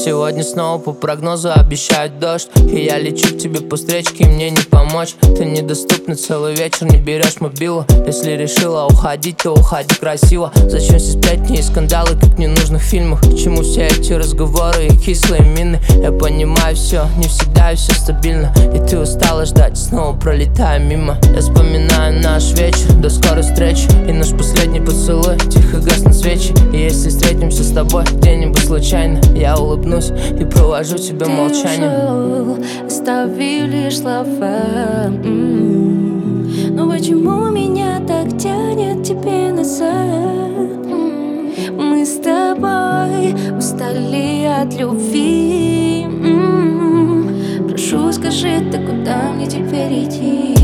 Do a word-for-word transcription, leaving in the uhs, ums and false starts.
Сегодня снова по прогнозу обещают дождь, и я лечу к тебе по встречке, и мне не помочь. Ты недоступна целый вечер, не берешь мобилу. Если решила уходить, то уходи красиво. Зачем все сплетни и скандалы, как в ненужных фильмах? К чему все эти разговоры и кислые мины? Я понимаю все, не всегда и все стабильно, и ты устала ждать, снова пролетая мимо. Я вспоминаю наш вечер, до скорой встречи, и наш последний поцелуй, тихо гаснут свечи. И если встретимся с тобой где-нибудь случайно, я улыбнусь и провожу тебя ты молчанием. ушел, оставив лишь слова. М-м-м. Но почему меня так тянет тебе назад? М-м. Мы с тобой устали от любви. М-м. Прошу, скажи, ты куда мне теперь идти?